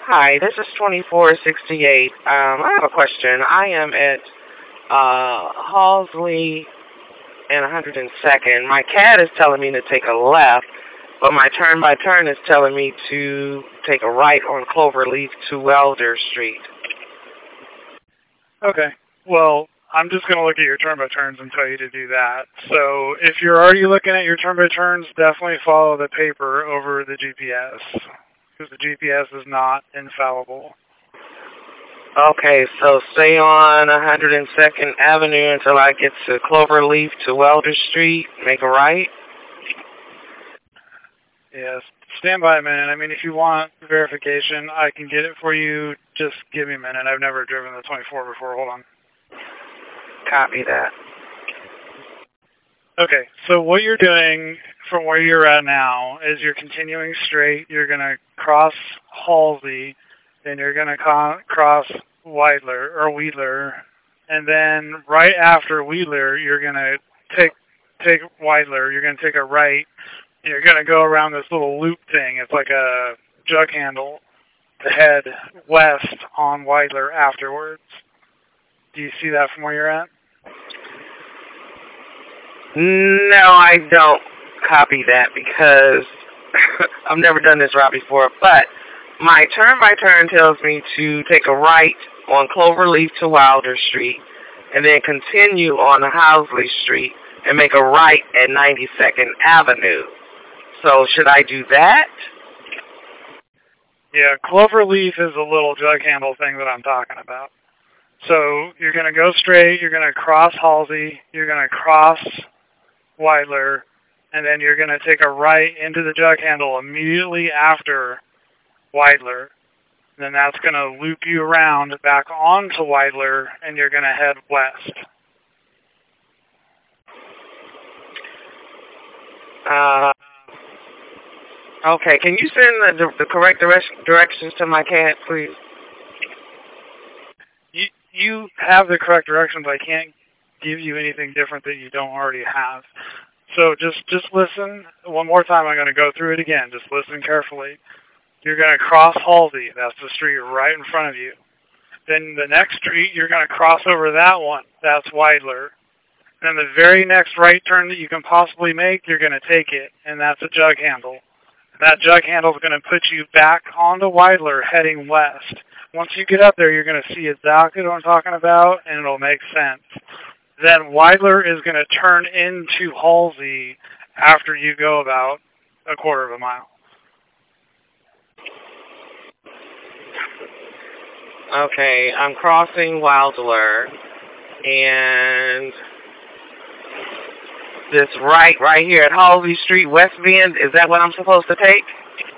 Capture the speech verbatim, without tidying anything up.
Hi, this is twenty-four sixty-eight. Um, I have a question. I am at uh, Halsley and one hundred second. My cat is telling me to take a left, but my turn-by-turn is telling me to take a right on Cloverleaf to Welder Street. Okay. Well, I'm just going to look at your turn-by-turns and tell you to do that. So if you're already looking at your turn-by-turns, definitely follow the paper over the G P S, because the G P S is not infallible. Okay, so stay on one hundred second Avenue until I get to Cloverleaf to Welder Street. Make a right? Yes. Stand by a minute. I mean, if you want verification, I can get it for you. Just give me a minute. I've never driven the twenty-four before. Hold on. Copy that. Okay, so what you're doing from where you're at now is you're continuing straight. You're going to cross Halsey, then you're going to co- cross Weidler, or Wheeler, and then right after Wheeler, you're going to take take Weidler. You're going to take a right, and you're going to go around this little loop thing. It's like a jug handle to head west on Weidler afterwards. Do you see that from where you're at? No, I don't copy that because I've never done this route before, but my turn-by-turn tells me to take a right on Cloverleaf to Wilder Street and then continue on Housley Street and make a right at ninety-second Avenue. So should I do that? Yeah, Cloverleaf is a little jug handle thing that I'm talking about. So you're going to go straight, you're going to cross Halsey, you're going to cross Weidler, and then you're going to take a right into the jug handle immediately after Weidler. Then that's going to loop you around back onto Weidler, and you're going to head west. Uh, okay, can you send the, the correct direc- directions to my cat, please? You, you have the correct directions. I can't give you anything different that you don't already have. So just just listen. One more time, I'm going to go through it again. Just listen carefully. You're going to cross Halsey. That's the street right in front of you. Then the next street, you're going to cross over that one. That's Weidler. Then the very next right turn that you can possibly make, you're going to take it, and that's a jug handle. That jug handle is going to put you back onto Weidler heading west. Once you get up there, you're going to see exactly what I'm talking about, and it'll make sense. Then Weidler is going to turn into Halsey after you go about a quarter of a mile. Okay, I'm crossing Wilder, and this right, right here at Halsey Street, West Bend, is that what I'm supposed to take?